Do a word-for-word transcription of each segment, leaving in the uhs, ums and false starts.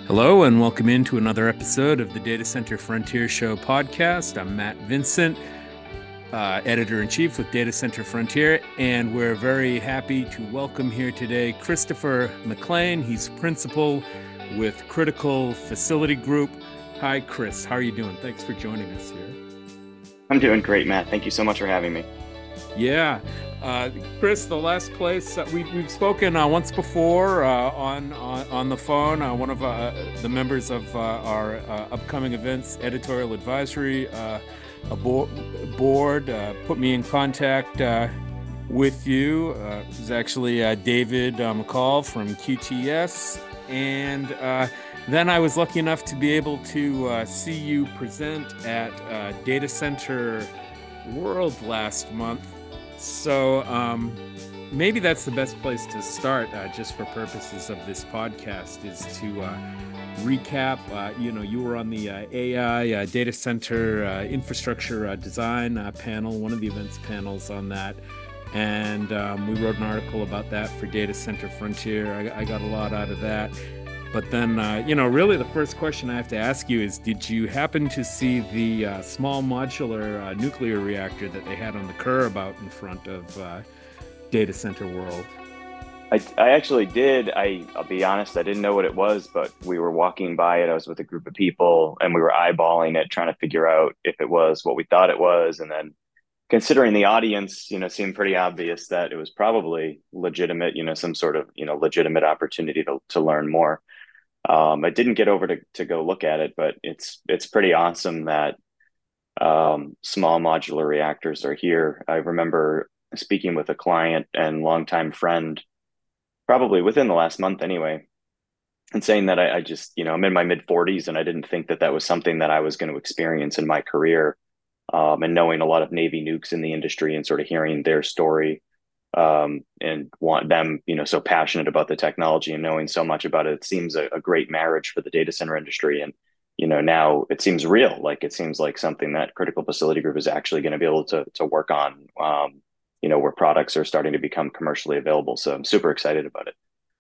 Hello, and welcome into another episode of the Data Center Frontier Show podcast. I'm Matt Vincent, uh, editor in chief with Data Center Frontier, and we're very happy to welcome here today Christopher McLean. He's principal with Critical Facility Group. Hi, Chris. How are you doing? Thanks for joining us here. I'm doing great, Matt. Thank you so much for having me. Yeah. Uh, Chris, the last place uh, we, we've spoken uh, once before uh, on, on on the phone. Uh, one of uh, the members of uh, our uh, upcoming events editorial advisory uh, a bo- board uh, put me in contact uh, with you. Uh, it was actually uh, David uh, McCall from Q T S, and uh, then I was lucky enough to be able to uh, see you present at uh, Data Center World last month. So um, maybe that's the best place to start, uh, just for purposes of this podcast, is to uh, recap. Uh, you know, you were on the uh, A I uh, data center uh, infrastructure uh, design uh, panel, one of the events panels on that. And um, we wrote an article about that for Data Center Frontier. I, I got a lot out of that. But then, uh, you know, really the first question I have to ask you is, did you happen to see the uh, small modular uh, nuclear reactor that they had on the curb out in front of uh, Data Center World? I, I actually did. I, I'll be honest, I didn't know what it was, but we were walking by it. I was with a group of people and we were eyeballing it, trying to figure out if it was what we thought it was. And then considering the audience, you know, seemed pretty obvious that it was probably legitimate, you know, some sort of, you know, legitimate opportunity to, to learn more. Um, I didn't get over to, to go look at it, but it's, it's pretty awesome that um, small modular reactors are here. I remember speaking with a client and longtime friend, probably within the last month anyway, and saying that I, I just, you know, I'm in my mid forties and I didn't think that that was something that I was going to experience in my career. Um, and knowing a lot of Navy nukes in the industry and sort of hearing their story um, and want them, you know, so passionate about the technology and knowing so much about it, it seems a, a great marriage for the data center industry. And, you know, now it seems real. Like it seems like something that Critical Facility Group is actually going to be able to to work on. Um, you know, where products are starting to become commercially available. So I'm super excited about it.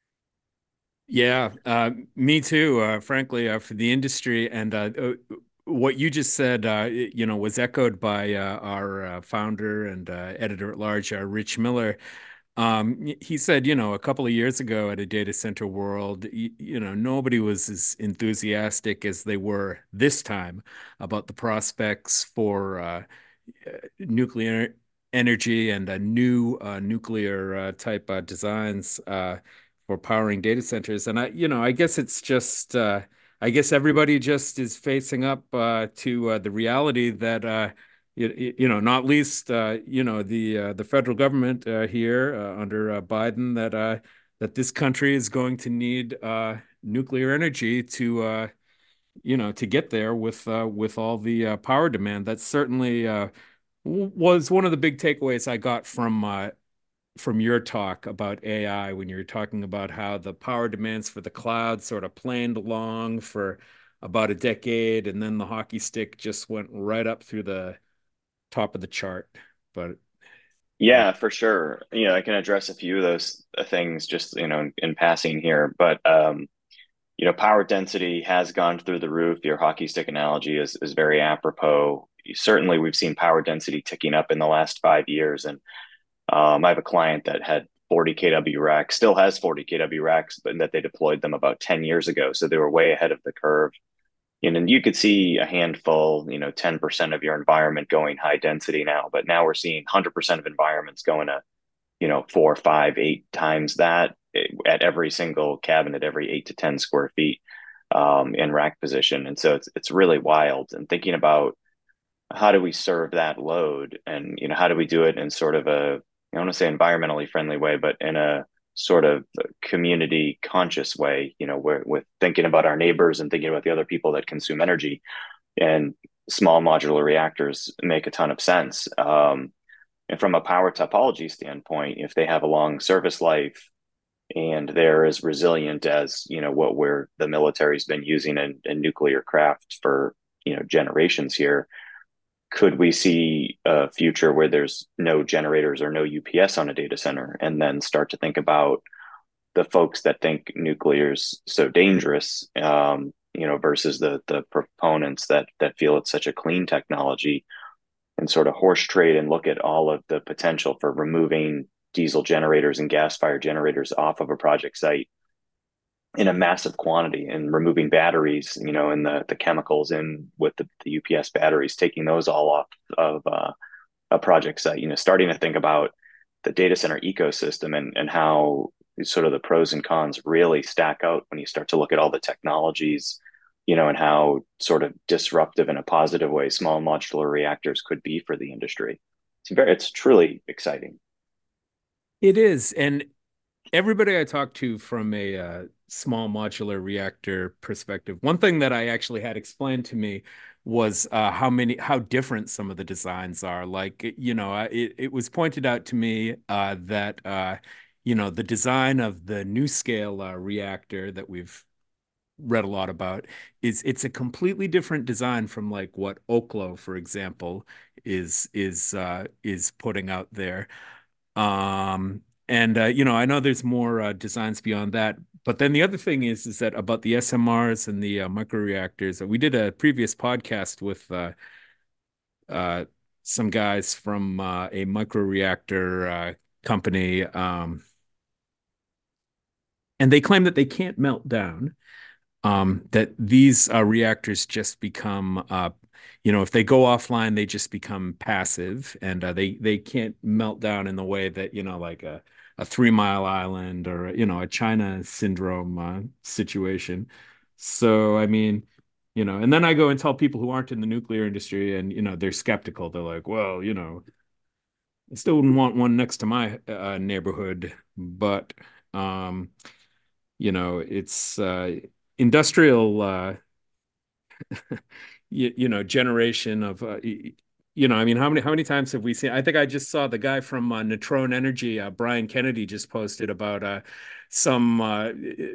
Yeah, uh, me too, uh, frankly, uh, for the industry. And uh, uh, what you just said, uh, you know, was echoed by uh, our uh, founder and uh, editor at large, uh, Rich Miller. Um, he said, you know, a couple of years ago at a data center world, you, you know, nobody was as enthusiastic as they were this time about the prospects for uh, nuclear energy and uh, new uh, nuclear uh, type uh, designs uh, for powering data centers. And I, you know, I guess it's just, uh, I guess everybody just is facing up uh, to uh, the reality that, uh, you, you know, not least, uh, you know, the uh, the federal government uh, here uh, under uh, Biden, that uh, that this country is going to need uh, nuclear energy to, uh, you know, to get there with uh, with all the uh, power demand. That's certainly uh, was one of the big takeaways I got from uh, from your talk about A I, when you were talking about how the power demands for the cloud sort of planed along for about a decade, and then the hockey stick just went right up through the top of the chart. But yeah, Yeah, for sure. You know, I can address a few of those uh, things just, you know, in, in passing here, but um, you know, power density has gone through the roof. Your hockey stick analogy is is very apropos. Certainly, we've seen power density ticking up in the last five years, and um, I have a client that had forty kW racks, still has forty kW racks, but that they deployed them about ten years ago, so they were way ahead of the curve. And then you could see a handful, you know, ten percent of your environment going high density now, but now we're seeing one hundred percent of environments going to, you know, four, five, eight times that at every single cabinet, every eight to ten square feet um, in rack position. And so it's, it's really wild. And thinking about how do we serve that load and, you know, how do we do it in sort of a, I don't want to say environmentally friendly way, but in a sort of community conscious way, you know, where with thinking about our neighbors and thinking about the other people that consume energy, and small modular reactors make a ton of sense. Um, and from a power topology standpoint, if they have a long service life and they're as resilient as, you know, what we're the military's been using in, in nuclear craft for, you know, generations here, could we see a future where there's no generators or no U P S on a data center, and then start to think about the folks that think nuclear is so dangerous, um, you know, versus the the proponents that that feel it's such a clean technology, and sort of horse trade and look at all of the potential for removing diesel generators and gas fired generators off of a project site in a massive quantity, and removing batteries, you know, and the the chemicals in with the, the U P S batteries, taking those all off of uh, a project site, you know, starting to think about the data center ecosystem, and, and how sort of the pros and cons really stack out when you start to look at all the technologies, you know, and how sort of disruptive in a positive way small modular reactors could be for the industry. It's very, it's truly exciting. It is. And everybody I talked to from a uh, small modular reactor perspective, one thing that I actually had explained to me was uh, how many, how different some of the designs are. Like, you know, uh, it, it was pointed out to me uh, that, uh, you know, the design of the NuScale uh, reactor that we've read a lot about is it's a completely different design from like what Oklo, for example, is is uh, is putting out there. Um, and uh, you know, I know there's more uh, designs beyond that. But then the other thing is, is that about the S M Rs and the uh, microreactors. We did a previous podcast with uh, uh, some guys from uh, a microreactor uh, company, um, and they claim that they can't melt down. Um, that these uh, reactors just become, uh, you know, if they go offline, they just become passive, and uh, they they can't melt down in the way that, you know, like a a Three Mile Island or, you know, a China syndrome uh, situation. So I mean, you know, and then I go and tell people who aren't in the nuclear industry, and you know, they're skeptical. They're like, well, you know, I still wouldn't want one next to my uh, neighborhood, but um, you know, it's uh, industrial. Uh, you, you know, generation of uh, you know, I mean, how many how many times have we seen? I think I just saw the guy from uh, Neutron Energy, uh, Brian Kennedy, just posted about uh, some uh,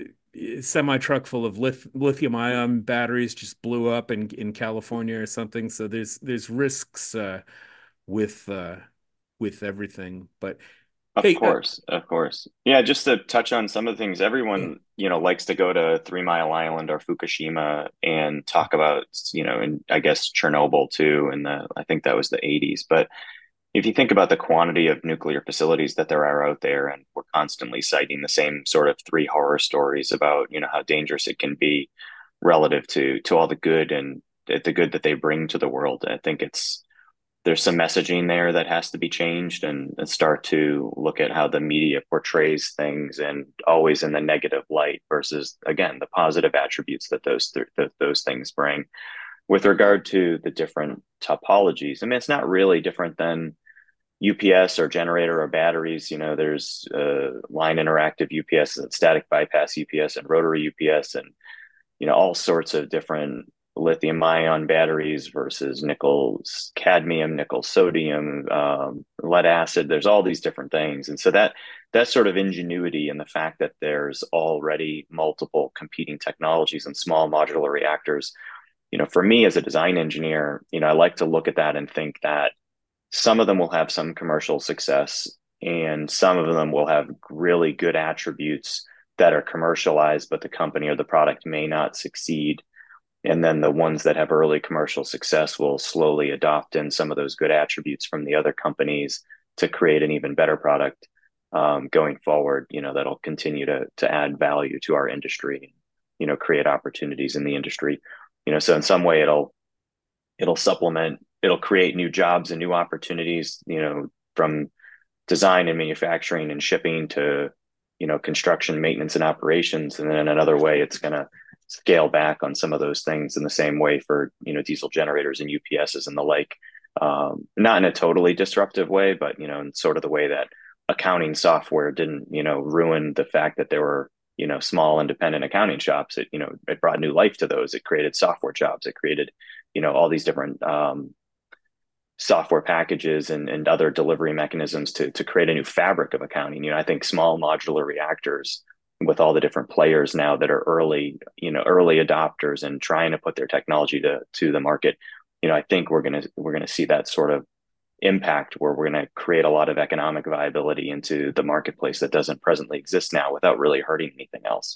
semi truck full of lith lithium ion batteries just blew up in in California or something. So there's there's risks uh, with uh, with everything. But Of hey, uh, course, of course. Yeah, just to touch on some of the things, yeah, everyone, you know, likes to go to Three Mile Island or Fukushima and talk about, you know, and I guess Chernobyl too, and the I think that was the eighties. But if you think about the quantity of nuclear facilities that there are out there, and we're constantly citing the same sort of three horror stories about, you know, how dangerous it can be relative to to all the good and the good that they bring to the world. I think it's there's some messaging there that has to be changed, and, and start to look at how the media portrays things, and always in the negative light versus, again, the positive attributes that those th- that those things bring. With regard to the different topologies, I mean, it's not really different than U P S or generator or batteries. You know, there's uh, line interactive U P S, and static bypass U P S, and rotary U P S, and you know, all sorts of different lithium ion batteries versus nickel cadmium, nickel sodium, um, lead acid. There's all these different things. And so that that sort of ingenuity, and the fact that there's already multiple competing technologies and small modular reactors, you know, for me as a design engineer, you know, I like to look at that and think that some of them will have some commercial success, and some of them will have really good attributes that are commercialized, but the company or the product may not succeed. And then the ones that have early commercial success will slowly adopt in some of those good attributes from the other companies to create an even better product, um, going forward. You know, that'll continue to to add value to our industry. You know, create opportunities in the industry. You know, so in some way it'll it'll supplement, it'll create new jobs and new opportunities. You know, from design and manufacturing and shipping to, you know, construction, maintenance, and operations. And then in another way, it's going to scale back on some of those things in the same way for, you know, diesel generators and U P Ss and the like. Um, not in a totally disruptive way, but, you know, in sort of the way that accounting software didn't, you know, ruin the fact that there were, you know, small independent accounting shops. It, you know, it brought new life to those. It created software jobs. It created, you know, all these different um, software packages and, and other delivery mechanisms to, to create a new fabric of accounting. You know, I think small modular reactors, with all the different players now that are early, you know, early adopters and trying to put their technology to, to the market, you know, I think we're going to, we're going to see that sort of impact where we're going to create a lot of economic viability into the marketplace that doesn't presently exist now without really hurting anything else.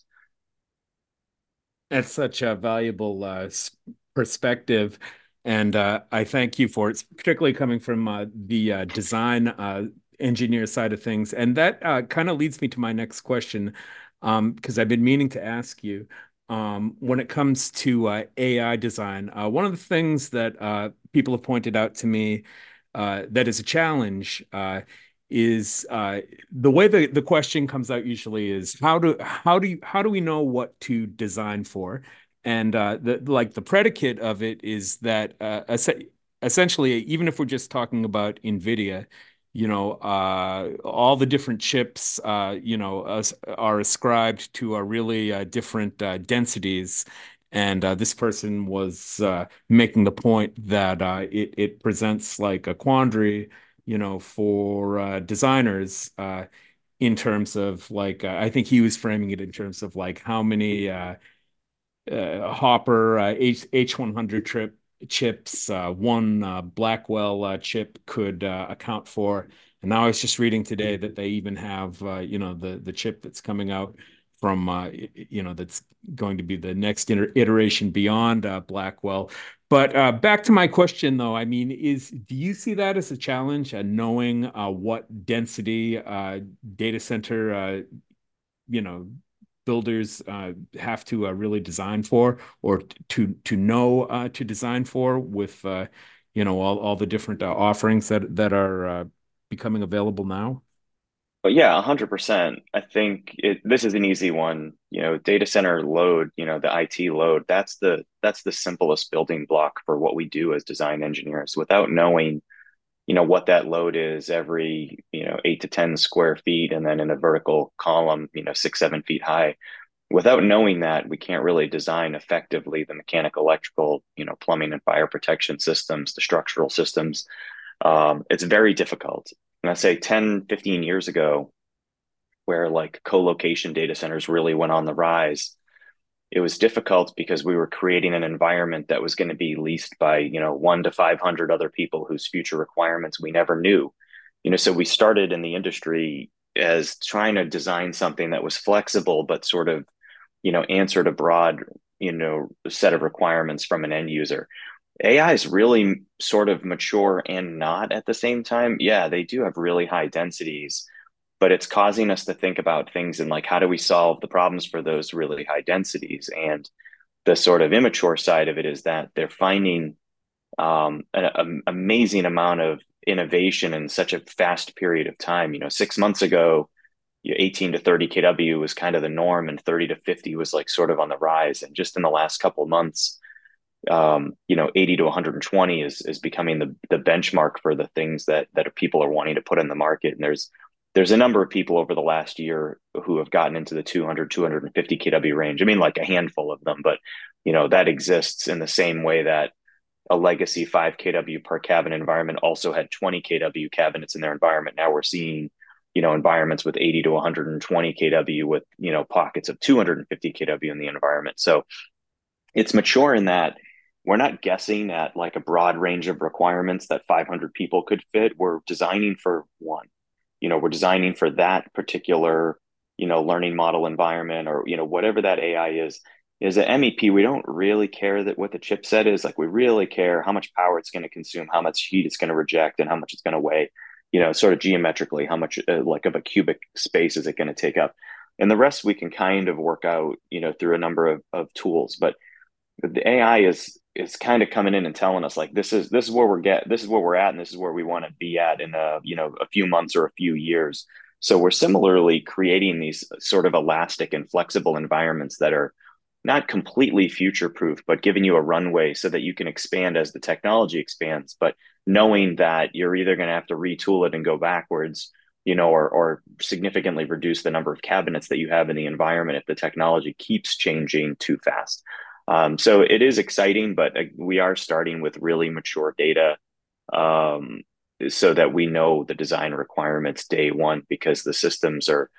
That's such a valuable uh, s- perspective, and uh, I thank you for it, particularly coming from uh, the uh, design uh, engineer side of things. And that uh, kind of leads me to my next question, um, because I've been meaning to ask you. Um, when it comes to uh, A I design, uh, one of the things that uh, people have pointed out to me uh, that is a challenge uh, is uh, the way the, the question comes out usually is how do how do you how do we know what to design for? And uh, the like the predicate of it is that uh, es essentially, even if we're just talking about NVIDIA, you know, uh, all the different chips, uh, you know, as, are ascribed to a really uh, different uh, densities. And uh, this person was uh, making the point that uh, it it presents like a quandary, you know, for uh, designers uh, in terms of like uh, I think he was framing it in terms of like how many uh, uh, Hopper uh, H H100 trip chips uh, one uh, Blackwell uh, chip could uh, account for. And now I was just reading today that they even have uh, you know the the chip that's coming out from uh, you know that's going to be the next iteration beyond uh, Blackwell. But uh, back to my question, though, I mean, is do you see that as a challenge, uh, knowing uh, what density uh, data center uh, you know builders uh, have to uh, really design for, or to to know uh, to design for with uh, you know all all the different uh, offerings that that are uh, becoming available now? But yeah, one hundred percent. I think it, this is an easy one. You know, data center load, you know, the I T load, that's the that's the simplest building block for what we do as design engineers. Without knowing, you know, what that load is every, you know, eight to ten square feet and then in a vertical column, you know, six, seven feet high. Without knowing that, we can't really design effectively the mechanical, electrical, you know, plumbing and fire protection systems, the structural systems. Um, it's very difficult. And I say ten, fifteen years ago, where like co-location data centers really went on the rise, it was difficult because we were creating an environment that was going to be leased by, you know, one to five hundred other people whose future requirements we never knew. You know, so we started in the industry as trying to design something that was flexible, but sort of, you know, answered a broad, you know, set of requirements from an end user. A I is really sort of mature and not at the same time. Yeah, they do have really high densities, but it's causing us to think about things and like how do we solve the problems for those really high densities. And the sort of immature side of it is that they're finding um, an, an amazing amount of innovation in such a fast period of time. You know, six months ago, eighteen to thirty K W was kind of the norm, and thirty to fifty was like sort of on the rise. And just in the last couple of months, um, you know, eighty to one hundred twenty is is becoming the the benchmark for the things that that people are wanting to put in the market. And there's there's a number of people over the last year who have gotten into the two hundred, two hundred fifty K W range. I mean, like a handful of them, but you know, that exists in the same way that a legacy five K W per cabinet environment also had twenty K W cabinets in their environment. Now we're seeing, you know, environments with eighty to one hundred twenty K W with, you know, pockets of two hundred fifty K W in the environment. So it's mature in that we're not guessing at like a broad range of requirements that five hundred people could fit. We're designing for one. You know, we're designing for that particular, you know, learning model environment or, you know, whatever that A I is. Is at M E P, we don't really care that what the chipset is. Like, we really care how much power it's going to consume, how much heat it's going to reject, and how much it's going to weigh. You know, sort of geometrically, how much uh, like of a cubic space is it going to take up, and the rest we can kind of work out, you know, through a number of, of tools. But the A I is is kind of coming in and telling us like this is this is where we're get this is where we're at and this is where we want to be at in a you know a few months or a few years. So we're similarly creating these sort of elastic and flexible environments that are not completely future proof, but giving you a runway so that you can expand as the technology expands, but knowing that you're either going to have to retool it and go backwards, you know, or or significantly reduce the number of cabinets that you have in the environment if the technology keeps changing too fast. Um, so it is exciting, but uh, we are starting with really mature data um, so that we know the design requirements day one because the systems are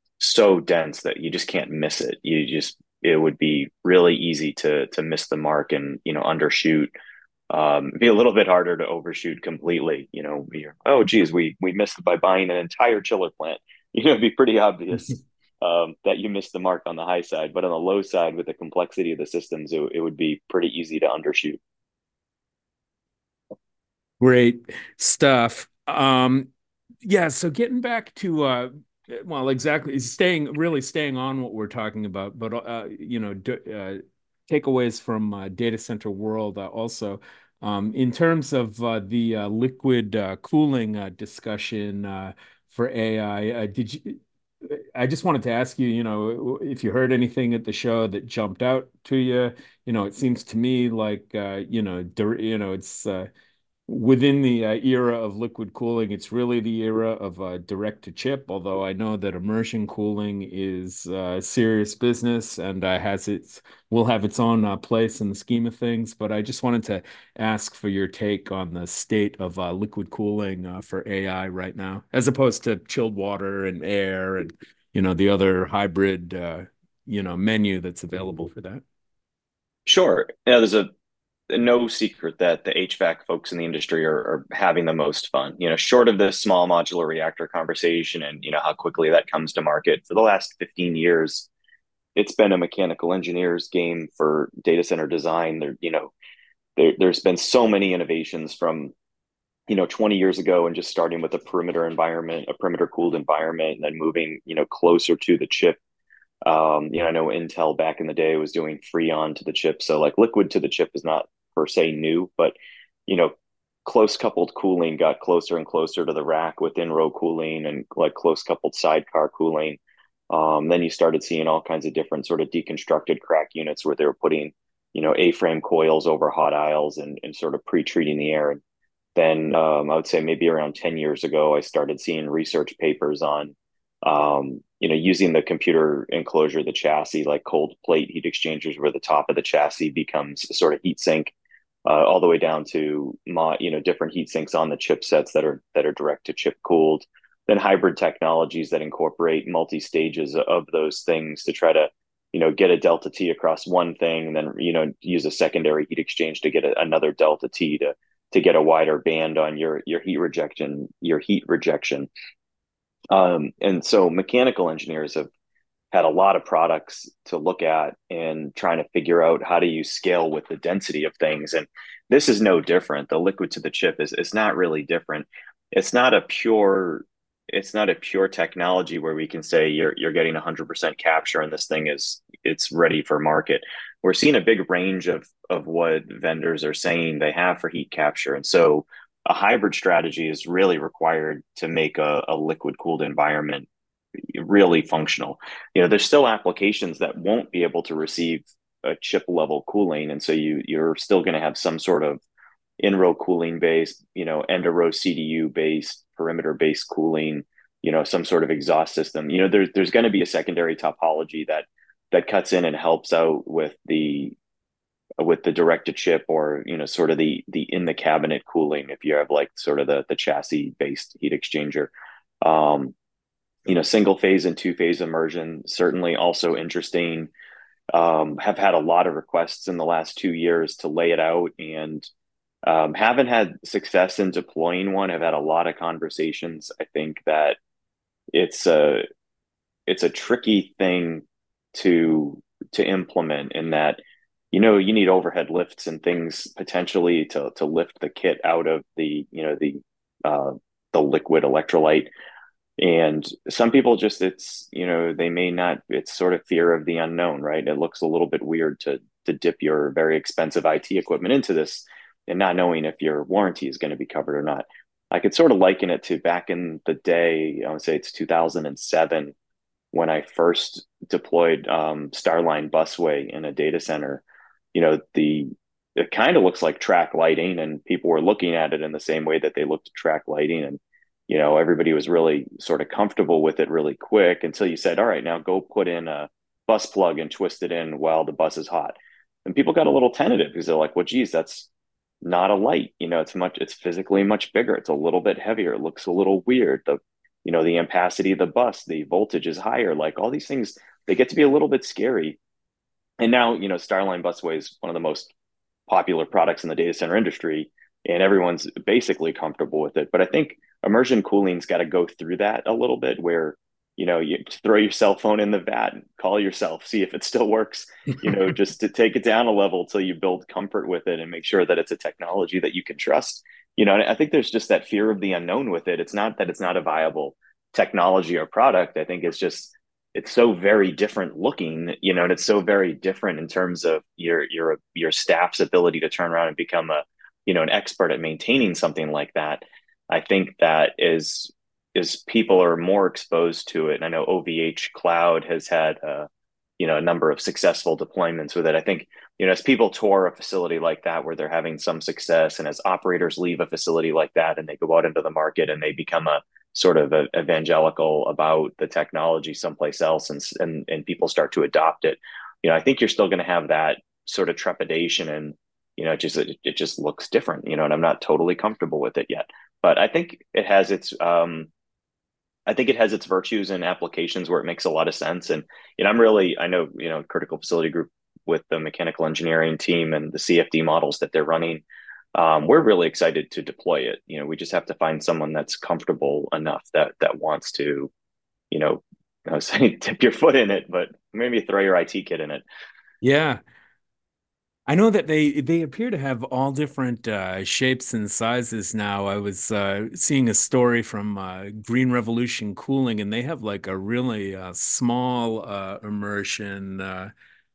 so dense that you just can't miss it. You just it would be really easy to to miss the mark and you know undershoot Um, it'd be a little bit harder to overshoot completely. You know, you're, oh, geez, we we missed by buying an entire chiller plant. You know, it'd be pretty obvious um, that you missed the mark on the high side, but on the low side, with the complexity of the systems, it, it would be pretty easy to undershoot. Great stuff. Um, yeah, so getting back to uh well, exactly staying really staying on what we're talking about, but uh, you know, d uh, takeaways from uh, data center world uh, also. Um, in terms of uh, the uh, liquid uh, cooling uh, discussion uh, for A I, uh, did you? I just wanted to ask you, you know, if you heard anything at the show that jumped out to you. You know, it seems to me like uh, you know, dir- you know, it's uh, within the uh, era of liquid cooling, it's really the era of uh, direct to chip, although I know that immersion cooling is uh, serious business and uh, has its will have its own uh, place in the scheme of things. But I just wanted to ask for your take on the state of uh, liquid cooling uh, for A I right now, as opposed to chilled water and air and you know the other hybrid uh, you know menu that's available for that. Sure. Yeah, there's a no secret that the H V A C folks in the industry are, are having the most fun. You know, short of the small modular reactor conversation and you know how quickly that comes to market, for the last fifteen years, it's been a mechanical engineer's game for data center design. There, you know, there, there's been so many innovations from you know twenty years ago and just starting with a perimeter environment, a perimeter cooled environment, and then moving you know closer to the chip. Um, you know, I know Intel back in the day was doing Freon to the chip, so like liquid to the chip is not per se new, but you know, close coupled cooling got closer and closer to the rack with in-row cooling and like close coupled sidecar cooling. Um, then you started seeing all kinds of different sort of deconstructed crack units where they were putting, you know, A-frame coils over hot aisles and, and sort of pre-treating the air. And then um, I would say maybe around ten years ago, I started seeing research papers on, um, you know, using the computer enclosure, the chassis, like cold plate heat exchangers, where the top of the chassis becomes a sort of heat sink, uh, all the way down to, mo- you know, different heat sinks on the chipsets that are that are direct to chip cooled. Then hybrid technologies that incorporate multi stages of those things to try to, you know, get a delta T across one thing, and then you know use a secondary heat exchange to get a, another delta T to to get a wider band on your your heat rejection your heat rejection. Um, and so mechanical engineers have had a lot of products to look at and trying to figure out how do you scale with the density of things. And this is no different. The liquid to the chip is is not really different. It's not a pure it's not a pure technology where we can say you're you're getting one hundred percent capture and this thing is it's ready for market. We're seeing a big range of of what vendors are saying they have for heat capture. And so a hybrid strategy is really required to make a, a liquid cooled environment really functional. You know, there's still applications that won't be able to receive a chip level cooling, and so you you're still going to have some sort of in row cooling based, you know, end of row C D U based, perimeter based cooling, you know, some sort of exhaust system. You know, there's there's going to be a secondary topology that that cuts in and helps out with the with the direct to chip or you know sort of the the in the cabinet cooling if you have like sort of the the chassis based heat exchanger. um you know, single phase and two phase immersion, certainly also interesting. Um, have had a lot of requests in the last two years to lay it out and um, haven't had success in deploying one. Have had a lot of conversations. I think that it's a it's a tricky thing to to implement in that you know you need overhead lifts and things potentially to to lift the kit out of the you know the uh, the liquid electrolyte. And some people just, it's, you know, they may not, it's sort of fear of the unknown, right? It looks a little bit weird to to dip your very expensive I T equipment into this and not knowing if your warranty is going to be covered or not. I could sort of liken it to back in the day, I would say it's two thousand seven when I first deployed um, Starline Busway in a data center. You know, the it kind of looks like track lighting, and people were looking at it in the same way that they looked at track lighting. And, you know, everybody was really sort of comfortable with it really quick until you said, all right, now go put in a bus plug and twist it in while the bus is hot. And people got a little tentative because they're like, well, geez, that's not a light. You know, it's much, it's physically much bigger. It's a little bit heavier. It looks a little weird. The, you know, the ampacity of the bus, the voltage is higher. Like all these things, they get to be a little bit scary. And now, you know, Starline Busway is one of the most popular products in the data center industry, and everyone's basically comfortable with it. But I think immersion cooling's got to go through that a little bit, where you know you throw your cell phone in the vat, and call yourself, see if it still works. You know, just to take it down a level till you build comfort with it and make sure that it's a technology that you can trust. You know, and I think there's just that fear of the unknown with it. It's not that it's not a viable technology or product. I think it's just it's so very different looking, you know, and it's so very different in terms of your your your staff's ability to turn around and become a, you know, an expert at maintaining something like that. I think that is is people are more exposed to it. And I know O V H Cloud has had uh, you know, a number of successful deployments with it. I think, you know, as people tour a facility like that where they're having some success, and as operators leave a facility like that and they go out into the market and they become a sort of a, evangelical about the technology someplace else, and, and and people start to adopt it, you know, I think you're still going to have that sort of trepidation, and you know, it just it, it just looks different, you know, and I'm not totally comfortable with it yet. But I think it has its um I think it has its virtues and applications where it makes a lot of sense. And you know, I'm really I know, you know, Critical Facility Group, with the mechanical engineering team and the C F D models that they're running, um, we're really excited to deploy it. You know, we just have to find someone that's comfortable enough that that wants to, you know, I was saying dip your foot in it, but maybe throw your I T kit in it. Yeah. I know that they they appear to have all different uh, shapes and sizes now. I was uh, seeing a story from uh, Green Revolution Cooling, and they have like a really uh, small uh, immersion uh,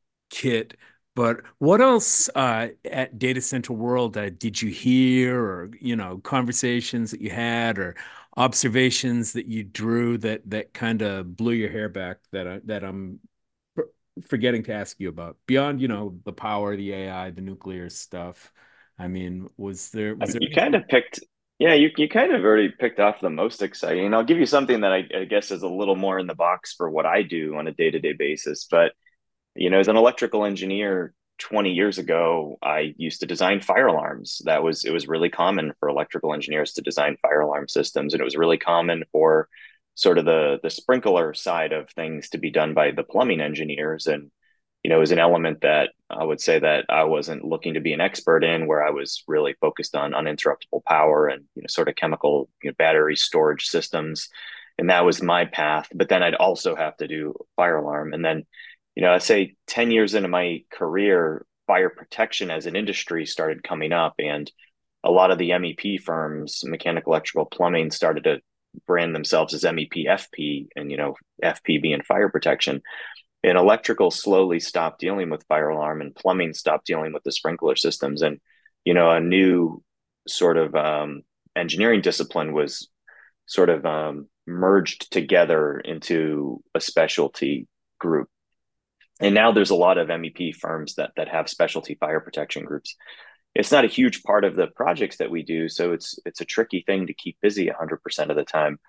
kit. But what else uh, at Data Center World uh, did you hear, or you know, conversations that you had, or observations that you drew that that kind of blew your hair back that I, that I'm for- forgetting to ask you about beyond, you know, the power, the A I, the nuclear stuff? I mean, was there I was mean, there you kind anything? of picked, yeah, you you kind of already picked off the most exciting. I'll give you something that I, I guess is a little more in the box for what I do on a day to day basis, but you know, as an electrical engineer twenty years ago, I used to design fire alarms. That was, it was really common for electrical engineers to design fire alarm systems. And it was really common for sort of the, the sprinkler side of things to be done by the plumbing engineers. And, you know, it was an element that I would say that I wasn't looking to be an expert in, where I was really focused on uninterruptible power and, you know, sort of chemical, you know, battery storage systems. And that was my path. But then I'd also have to do fire alarm. And then, you know, I say ten years into my career, fire protection as an industry started coming up, and a lot of the M E P firms, mechanical, electrical, plumbing, started to brand themselves as M E P F P, and, you know, F P being fire protection. And electrical slowly stopped dealing with fire alarm, and plumbing stopped dealing with the sprinkler systems. And, you know, a new sort of um, engineering discipline was sort of um, merged together into a specialty group. And now there's a lot of M E P firms that that have specialty fire protection groups. It's not a huge part of the projects that we do, so it's it's a tricky thing to keep busy one hundred percent of the time.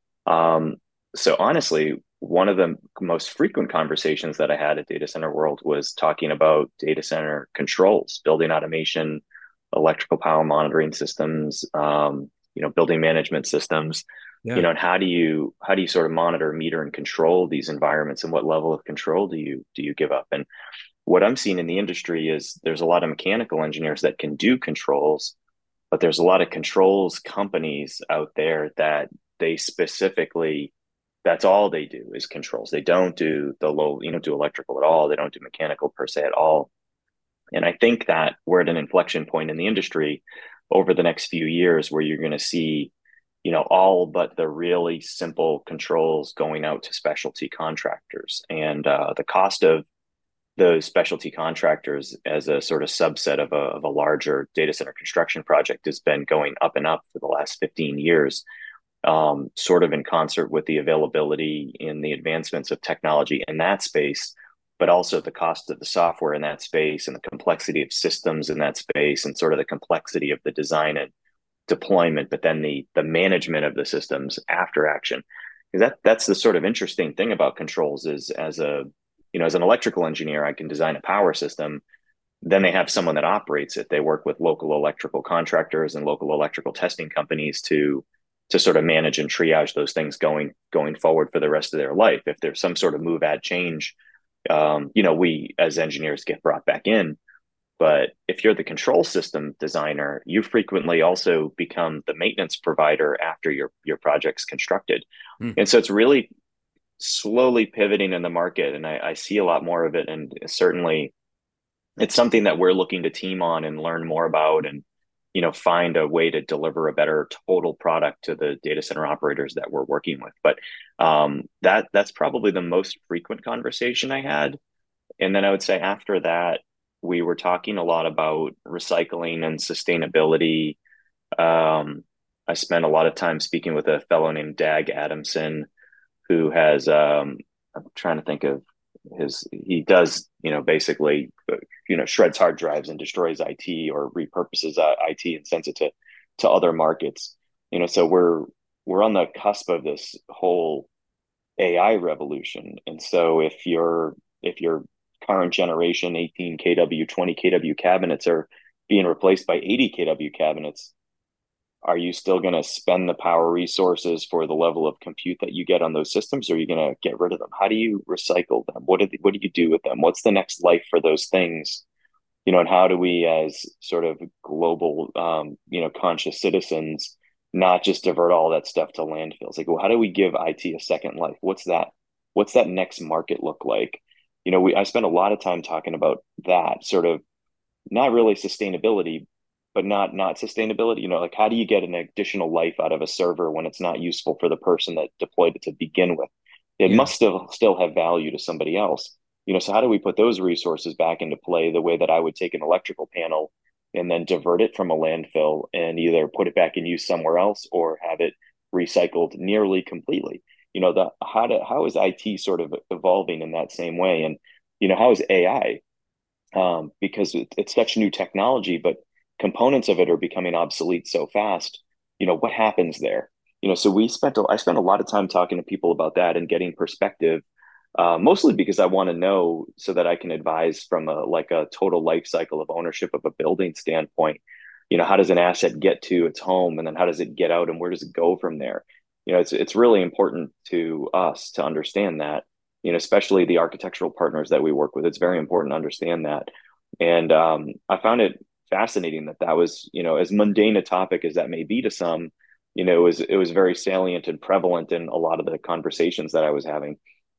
Um, so honestly, one of the most frequent conversations that I had at Data Center World was talking about data center controls, building automation, electrical power monitoring systems, um, you know, building management systems, you Yeah. know, and how do you how do you sort of monitor, meter, and control these environments, and what level of control do you do you give up? And what I'm seeing in the industry is there's a lot of mechanical engineers that can do controls, but there's a lot of controls companies out there that they specifically, that's all they do is controls. They don't do the low, you know, do electrical at all. They don't do mechanical per se at all. And I think that we're at an inflection point in the industry over the next few years where you're going to see, you know, all but the really simple controls going out to specialty contractors. And uh, the cost of those specialty contractors as a sort of subset of a, of a larger data center construction project has been going up and up for the last fifteen years, um, sort of in concert with the availability and the advancements of technology in that space, but also the cost of the software in that space and the complexity of systems in that space and sort of the complexity of the design and deployment, but then the the management of the systems after action. Because that that's the sort of interesting thing about controls is, as a, you know, as an electrical engineer, I can design a power system. Then they have someone that operates it. They work with local electrical contractors and local electrical testing companies to to sort of manage and triage those things going going forward for the rest of their life. If there's some sort of move, add, change, um, you know, we as engineers get brought back in. But if you're the control system designer, you frequently also become the maintenance provider after your your project's constructed. Hmm. And so it's really slowly pivoting in the market, and I, I see a lot more of it. And certainly, it's something that we're looking to team on and learn more about, and you know find a way to deliver a better total product to the data center operators that we're working with. But um, that that's probably the most frequent conversation I had. And then I would say after that, we were talking a lot about recycling and sustainability. um, I spent a lot of time speaking with a fellow named Dag Adamson, who has um, I'm trying to think of his he does you know basically you know shreds hard drives and destroys I T, or repurposes uh, I T and sends it to to other markets. You know, so we're we're on the cusp of this whole A I revolution, and so if your if your current generation eighteen K W, twenty K W cabinets are being replaced by eighty K W cabinets, are you still going to spend the power resources for the level of compute that you get on those systems, or are you going to get rid of them? How do you recycle them? What do they, what do you do with them? What's the next life for those things? You know, and how do we, as sort of global, um, you know, conscious citizens, not just divert all that stuff to landfills? Like, well, how do we give I T a second life? What's that? What's that next market look like? You know, we I spent a lot of time talking about that sort of, not really sustainability, but not not sustainability. You know, like how do you get an additional life out of a server when it's not useful for the person that deployed it to begin with? It Yeah. must still still have value to somebody else. You know, so how do we put those resources back into play the way that I would take an electrical panel and then divert it from a landfill and either put it back in use somewhere else or have it recycled nearly completely? You know, the how to how is I T sort of evolving in that same way? And you know, how is A I, um, because it, it's such new technology, but components of it are becoming obsolete so fast. You know, what happens there? You know, so we spent a, I spent a lot of time talking to people about that and getting perspective, uh, mostly because I want to know so that I can advise from a like a total life cycle of ownership of a building standpoint. You know, how does an asset get to its home, and then how does it get out, and where does it go from there? You know, it's it's really important to us to understand that, you know, especially the architectural partners that we work with. It's very important to understand that. And um, I found it fascinating that that was, you know, as mundane a topic as that may be to some, you know, it was it was very salient and prevalent in a lot of the conversations that I was having.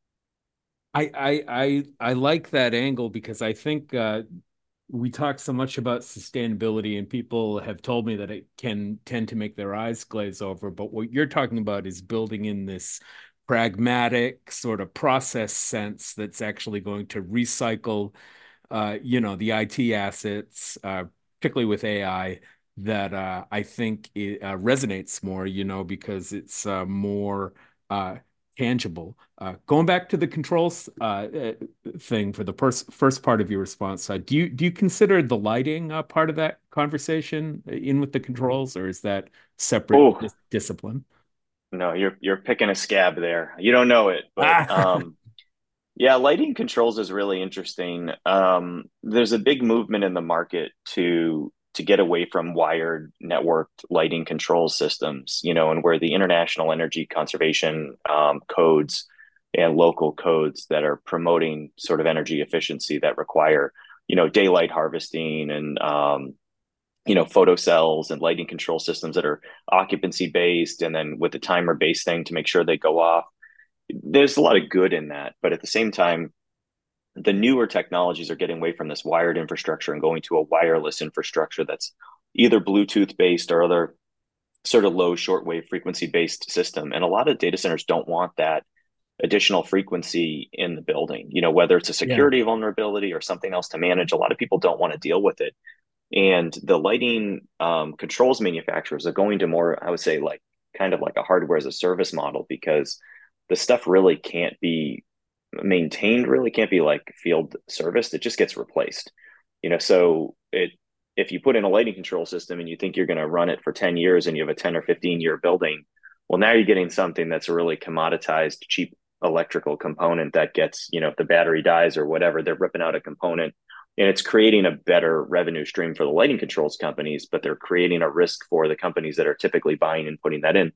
I I I I like that angle because I think uh, we talk so much about sustainability, and people have told me that it can tend to make their eyes glaze over. But what you're talking about is building in this pragmatic sort of process sense that's actually going to recycle, uh, you know, the I T assets, uh, particularly with A I, that uh, I think it uh, resonates more, you know, because it's uh, more uh, tangible. Uh, going back to the controls uh, uh, thing for the first first part of your response, uh, do you do you consider the lighting uh, part of that conversation in with the controls, or is that separate Oh, dis discipline? no, you're you're picking a scab there. You don't know it, but Ah, um, yeah, lighting controls is really interesting. Um, there's a big movement in the market to to get away from wired networked lighting control systems, you know, and where the international energy conservation um, codes and local codes that are promoting sort of energy efficiency that require, you know, daylight harvesting and um, you know, photo cells and lighting control systems that are occupancy based, and then with the timer based thing to make sure they go off. There's a lot of good in that, but at the same time, the newer technologies are getting away from this wired infrastructure and going to a wireless infrastructure that's either Bluetooth based or other sort of low shortwave frequency based system. And a lot of data centers don't want that additional frequency in the building, you know, whether it's a yeah, security vulnerability or something else to manage. A lot of people don't want to deal with it. And the lighting um, controls manufacturers are going to more, I would say, like kind of like a hardware as a service model, because the stuff really can't be maintained, really can't be like field serviced. It just gets replaced. You know, so it if you put in a lighting control system and you think you're going to run it for ten years and you have a ten or fifteen year building, well, now you're getting something that's a really commoditized, cheap electrical component that gets, you know, if the battery dies or whatever, they're ripping out a component, and it's creating a better revenue stream for the lighting controls companies, but they're creating a risk for the companies that are typically buying and putting that in.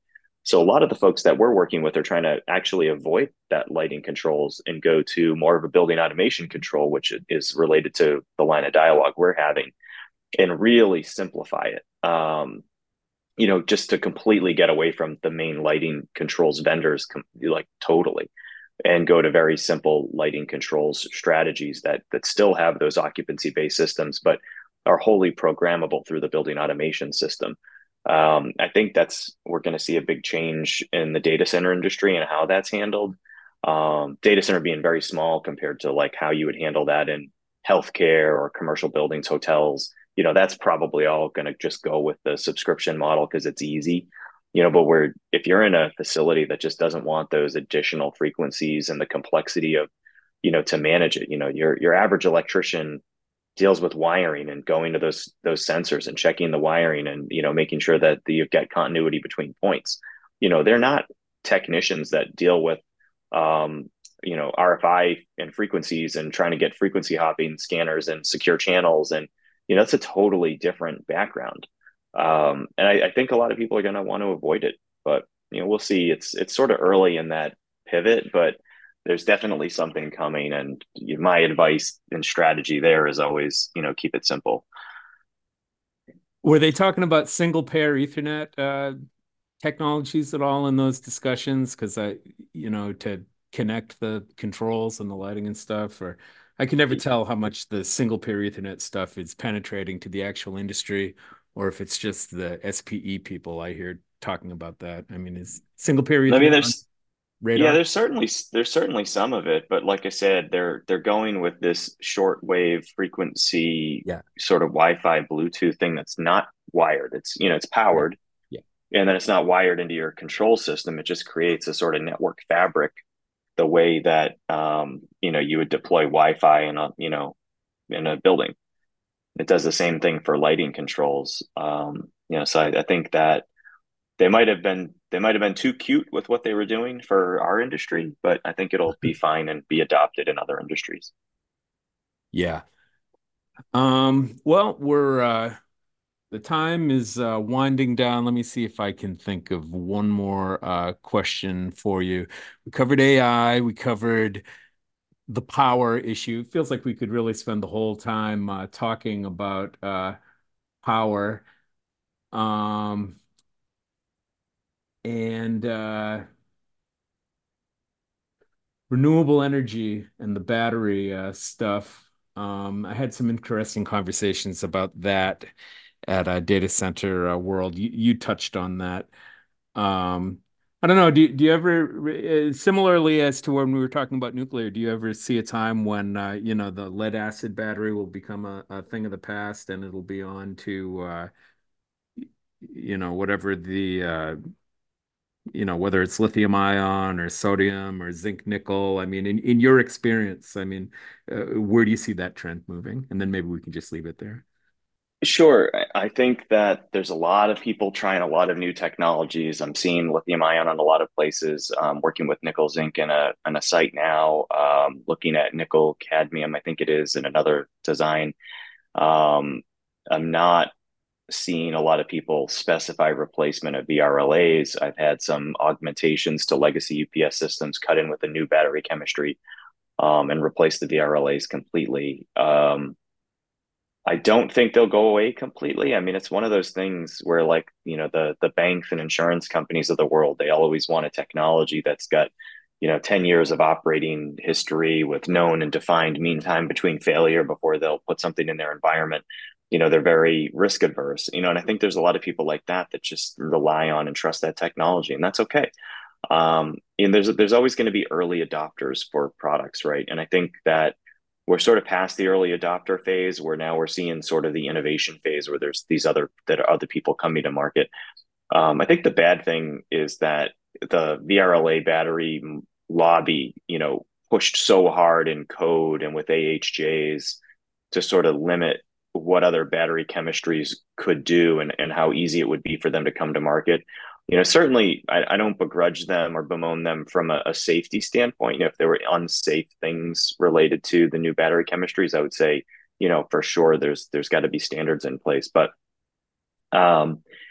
So a lot of the folks that we're working with are trying to actually avoid that lighting controls and go to more of a building automation control, which is related to the line of dialogue we're having, and really simplify it. Um, you know, just to completely get away from the main lighting controls vendors, like totally, and go to very simple lighting controls strategies that that still have those occupancy based systems, but are wholly programmable through the building automation system. Um, I think that's we're going to see a big change in the data center industry and how that's handled. Um, data center being very small compared to like how you would handle that in healthcare or commercial buildings, hotels. You know, that's probably all going to just go with the subscription model because it's easy. You know, but where if you're in a facility that just doesn't want those additional frequencies and the complexity of, you know, to manage it, you know, your your average electrician deals with wiring and going to those those sensors and checking the wiring and, you know, making sure that the, you've got continuity between points. You know, they're not technicians that deal with um, you know, R F I and frequencies and trying to get frequency hopping scanners and secure channels. And, you know, it's a totally different background. Um, and I, I think a lot of people are going to want to avoid it, but, you know, we'll see. It's, it's sort of early in that pivot, but there's definitely something coming. And my advice and strategy there is always, you know, keep it simple. Were they talking about single pair Ethernet uh, technologies at all in those discussions? Because I, you know, to connect the controls and the lighting and stuff, or I can never tell how much the single pair Ethernet stuff is penetrating to the actual industry, or if it's just the S P E people I hear talking about that. I mean, is single pair I mean, Ethernet on there's Yeah, radar? there's certainly there's certainly some of it, but like I said, they're they're going with this shortwave frequency Yeah, sort of Wi-Fi Bluetooth thing that's not wired. It's, you know, it's yeah, powered yeah. and then it's not wired into your control system. It just creates a sort of network fabric the way that um, you know, you would deploy Wi-Fi in a, you know, in a building. It does the same thing for lighting controls. Um, you know, so I, I think that they might have been they might have been too cute with what they were doing for our industry, but I think it'll be fine and be adopted in other industries. Yeah. Um, well, we're uh the time is uh winding down. Let me see if I can think of one more uh question for you. We covered A I, we covered the power issue. It feels like we could really spend the whole time uh talking about uh power. Um and uh renewable energy and the battery uh stuff. Um, I had some interesting conversations about that at a data center uh, world. You, you touched on that. Um, I don't know. Do do you ever, uh, similarly as to when we were talking about nuclear, do you ever see a time when uh, you know, the lead acid battery will become a, a thing of the past and it'll be on to uh, you know, whatever the uh, you know, whether it's lithium ion or sodium or zinc nickel? I mean, in in your experience, I mean, uh, where do you see that trend moving? And then maybe we can just leave it there. Sure. I think that there's a lot of people trying a lot of new technologies. I'm seeing lithium ion on a lot of places, um, working with nickel zinc in a, in a site now, um, looking at nickel cadmium, I think it is, in another design. Um, I'm not seeing a lot of people specify replacement of V R L As. I've had some augmentations to legacy U P S systems cut in with a new battery chemistry um, and replace the V R L As completely. Um, I don't think they'll go away completely. I mean, it's one of those things where, like, you know, the the banks and insurance companies of the world, they always want a technology that's got, you know, ten years of operating history with known and defined mean time between failure before they'll put something in their environment. You know, they're very risk adverse, you know, and I think there's a lot of people like that that just rely on and trust that technology, and that's okay. Um, and there's there's always going to be early adopters for products, right? And I think that we're sort of past the early adopter phase where now we're seeing sort of the innovation phase where there's these other that are other people coming to market. Um, I think the bad thing is that the V R L A battery lobby, you know, pushed so hard in code and with A H Js to sort of limit what other battery chemistries could do and, and how easy it would be for them to come to market. You know, certainly I, I don't begrudge them or bemoan them from a, a safety standpoint. You know, if there were unsafe things related to the new battery chemistries, I would say, you know, for sure there's there's got to be standards in place. But um,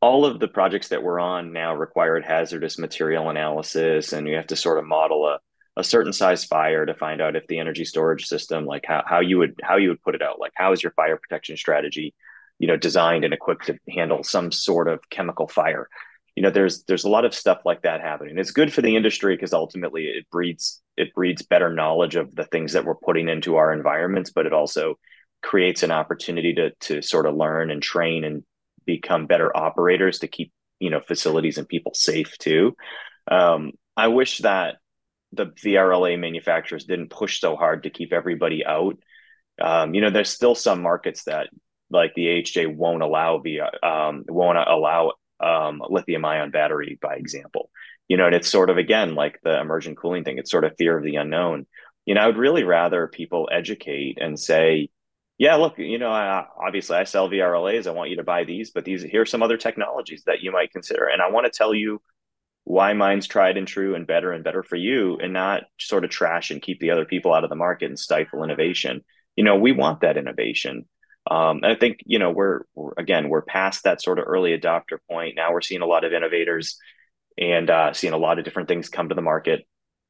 all of the projects that we're on now required hazardous material analysis, and you have to sort of model a, a certain size fire to find out if the energy storage system, like how, how you would how you would put it out, like how is your fire protection strategy, you know, designed and equipped to handle some sort of chemical fire. You know, there's there's a lot of stuff like that happening. It's good for the industry because ultimately it breeds it breeds better knowledge of the things that we're putting into our environments, but it also creates an opportunity to to sort of learn and train and become better operators to keep, you know, facilities and people safe too. Um, I wish that the V R L A manufacturers didn't push so hard to keep everybody out. Um, you know, there's still some markets that like the A H J won't allow via um, won't allow um, lithium ion battery, by example. You know, and it's sort of again like the immersion cooling thing. It's sort of fear of the unknown. You know, I would really rather people educate and say, yeah, look, you know, I, obviously I sell V R L As. I want you to buy these, but these here are some other technologies that you might consider. And I want to tell you why mine's tried and true and better and better for you, and not sort of trash and keep the other people out of the market and stifle innovation. You know, we want that innovation. Um, and I think, you know, we're, we're again, we're past that sort of early adopter point. Now we're seeing a lot of innovators and uh, seeing a lot of different things come to the market.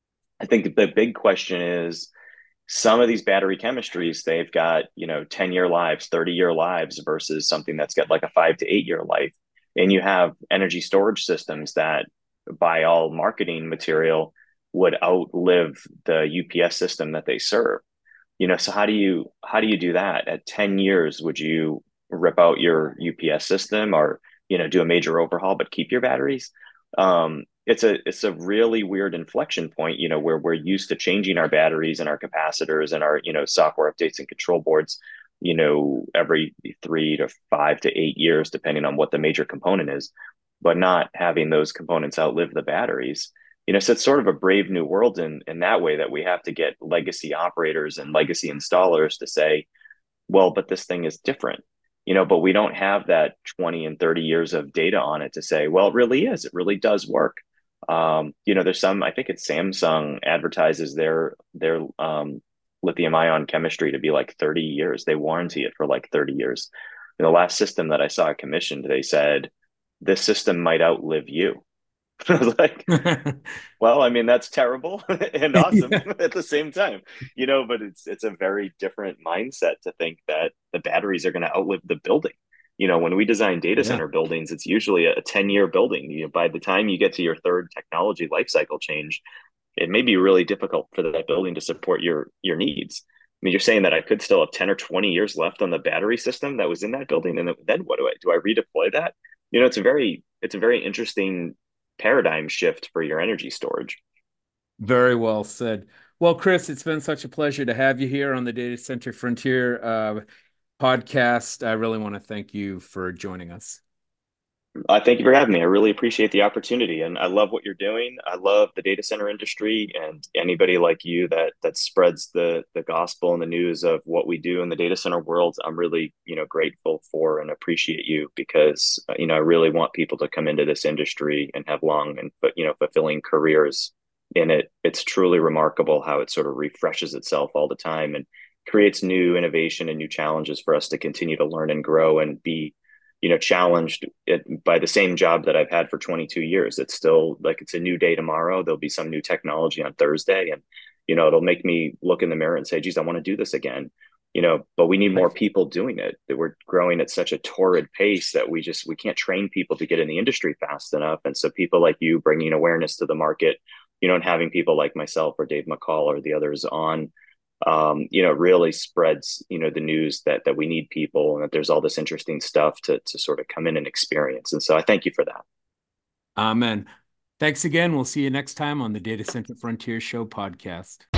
I think the big question is some of these battery chemistries, they've got, you know, ten year lives, thirty year lives versus something that's got like a five to eight year life. And you have energy storage systems that, by all marketing material, would outlive the U P S system that they serve. You know, so how do you how do you do that? At ten years, would you rip out your U P S system or, you know, do a major overhaul but keep your batteries? Um, it's a it's a really weird inflection point, you know, where we're used to changing our batteries and our capacitors and our, you know, software updates and control boards, you know, every three to five to eight years, depending on what the major component is, but not having those components outlive the batteries. You know, so it's sort of a brave new world in in that way, that we have to get legacy operators and legacy installers to say, well, but this thing is different, you know, but we don't have that twenty and thirty years of data on it to say, well, it really is, it really does work. Um, you know, there's some, I think it's Samsung advertises their their um, lithium ion chemistry to be like thirty years. They warranty it for like thirty years. In the last system that I saw commissioned, they said this system might outlive you. I was like, well, I mean, that's terrible and awesome Yeah. at the same time, you know, but it's it's a very different mindset to think that the batteries are going to outlive the building. You know, when we design data Yeah. center buildings, it's usually a ten year building. You know, by the time you get to your third technology life cycle change, it may be really difficult for that building to support your your needs. I mean, you're saying that I could still have ten or twenty years left on the battery system that was in that building, and then what do I do? I redeploy that? You know, it's a very it's a very interesting paradigm shift for your energy storage. Very well said. Well, Chris, it's been such a pleasure to have you here on the Data Center Frontier uh, podcast. I really want to thank you for joining us. Uh, thank you for having me. I really appreciate the opportunity, and I love what you're doing. I love the data center industry, and anybody like you that that spreads the the gospel and the news of what we do in the data center world. I'm really, you know, grateful for and appreciate you because uh, you know, I really want people to come into this industry and have long and but you know fulfilling careers in it. It's truly remarkable how it sort of refreshes itself all the time and creates new innovation and new challenges for us to continue to learn and grow and be, you know, challenged it, by the same job that I've had for twenty-two years. It's still like it's a new day tomorrow. There'll be some new technology on Thursday, and you know, it'll make me look in the mirror and say, "Geez, I want to do this again." You know, but we need more people doing it. That we're growing at such a torrid pace that we just we can't train people to get in the industry fast enough. And so, people like you bringing awareness to the market, you know, and having people like myself or Dave McCall or the others on um, you know, really spreads, you know, the news that that we need people and that there's all this interesting stuff to to sort of come in and experience. And so I thank you for that. Amen. Thanks again. We'll see you next time on the Data Center Frontier Show podcast.